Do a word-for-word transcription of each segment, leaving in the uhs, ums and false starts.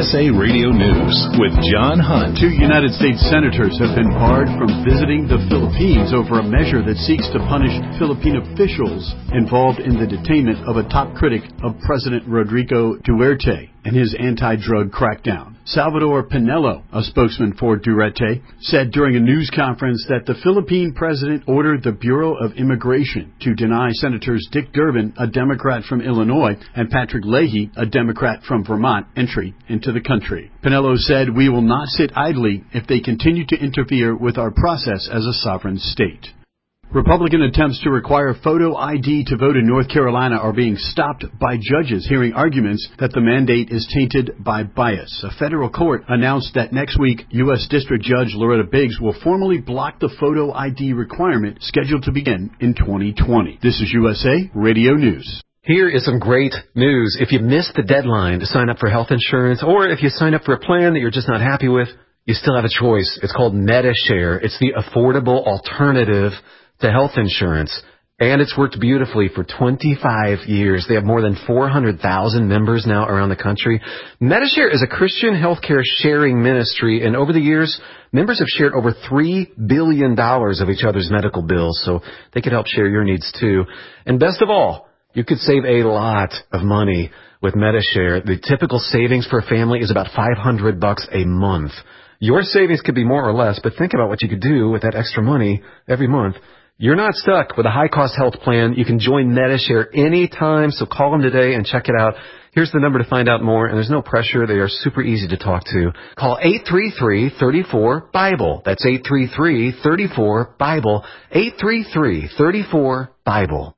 S A Radio News with John Hunt. Two United States senators have been barred from visiting the Philippines over a measure that seeks to punish Philippine officials involved in the detainment of a top critic of President Rodrigo Duterte and his anti-drug crackdown. Salvador Pinello, a spokesman for Duterte, said during a news conference that the Philippine president ordered the Bureau of Immigration to deny Senators Dick Durbin, a Democrat from Illinois, and Patrick Leahy, a Democrat from Vermont, entry into the country. Pinello said, "We will not sit idly if they continue to interfere with our process as a sovereign state." Republican attempts to require photo I D to vote in North Carolina are being stopped by judges hearing arguments that the mandate is tainted by bias. A federal court announced that next week, U S District Judge Loretta Biggs will formally block the photo I D requirement scheduled to begin in twenty twenty. This is U S A Radio News. Here is some great news. If you missed the deadline to sign up for health insurance, or if you sign up for a plan that you're just not happy with, you still have a choice. It's called Medi-Share. It's the affordable alternative to health insurance, and it's worked beautifully for twenty-five years. They have more than four hundred thousand members now around the country. Medi-Share is a Christian healthcare sharing ministry, and over the years, members have shared over three billion dollars of each other's medical bills, so they could help share your needs too. And best of all, you could save a lot of money with Medi-Share. The typical savings for a family is about five hundred bucks a month. Your savings could be more or less, but think about what you could do with that extra money every month. You're not stuck with a high-cost health plan. You can join Medi-Share anytime, so call them today and check it out. Here's the number to find out more, and there's no pressure. They are super easy to talk to. Call eight three three, three four, BIBLE. That's eight three three, three four, BIBLE. eight three three, three four, BIBLE.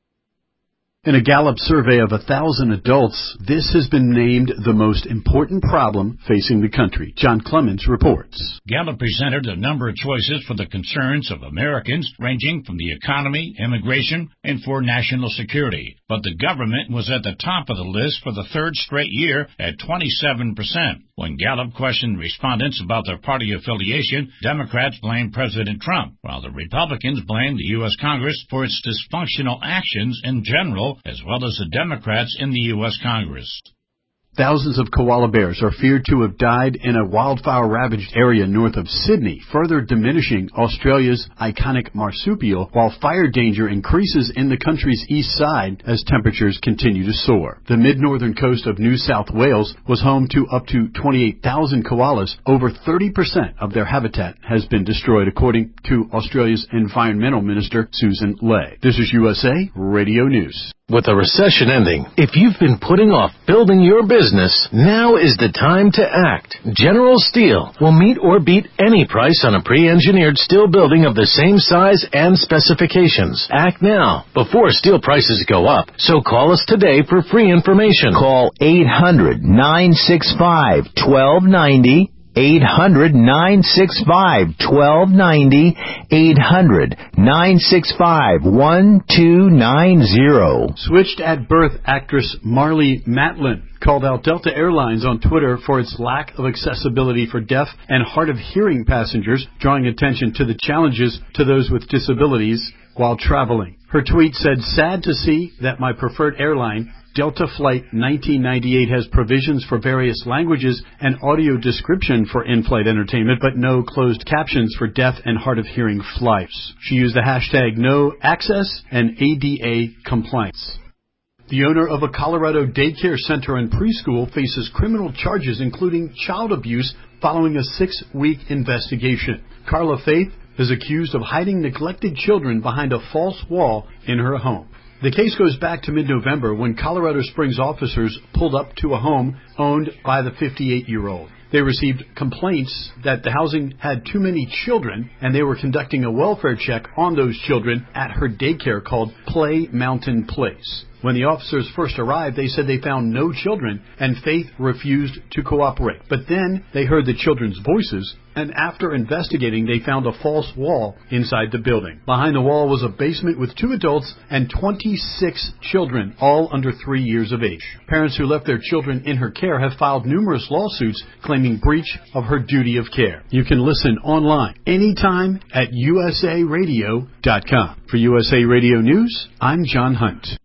In a Gallup survey of a thousand adults, this has been named the most important problem facing the country. John Clemens reports. Gallup presented a number of choices for the concerns of Americans, ranging from the economy, immigration, and for national security. But the government was at the top of the list for the third straight year at twenty-seven percent. When Gallup questioned respondents about their party affiliation, Democrats blamed President Trump, while the Republicans blamed the U S Congress for its dysfunctional actions in general, as well as the Democrats in the U S Congress. Thousands of koala bears are feared to have died in a wildfire-ravaged area north of Sydney, further diminishing Australia's iconic marsupial, while fire danger increases in the country's east side as temperatures continue to soar. The mid-northern coast of New South Wales was home to up to twenty-eight thousand koalas. Over thirty percent of their habitat has been destroyed, according to Australia's Environmental Minister, Susan Ley. This is U S A Radio News. With the recession ending, if you've been putting off building your business, now is the time to act. General Steel will meet or beat any price on a pre-engineered steel building of the same size and specifications. Act now, before steel prices go up. So call us today for free information. Call eight hundred, nine six five, one two nine zero. eight hundred, nine six five, one two nine zero. eight hundred, nine six five, one two nine zero. Switched at birth actress Marlee Matlin called out Delta Airlines on Twitter for its lack of accessibility for deaf and hard of hearing passengers, drawing attention to the challenges to those with disabilities while traveling. Her tweet said, "Sad to see that my preferred airline, Delta Flight nineteen ninety-eight, has provisions for various languages and audio description for in-flight entertainment, but no closed captions for deaf and hard of hearing flights." She used the hashtag no access and A D A compliance. The owner of a Colorado daycare center and preschool faces criminal charges, including child abuse, following a six-week investigation. Carla Faith is accused of hiding neglected children behind a false wall in her home. The case goes back to mid-November when Colorado Springs officers pulled up to a home owned by the fifty-eight-year-old. They received complaints that the housing had too many children, and they were conducting a welfare check on those children at her daycare called Play Mountain Place. When the officers first arrived, they said they found no children, and Faith refused to cooperate. But then they heard the children's voices, and after investigating, they found a false wall inside the building. Behind the wall was a basement with two adults and twenty-six children, all under three years of age. Parents who left their children in her care have filed numerous lawsuits claiming breach of her duty of care. You can listen online anytime at U S A radio dot com. For U S A Radio News, I'm John Hunt.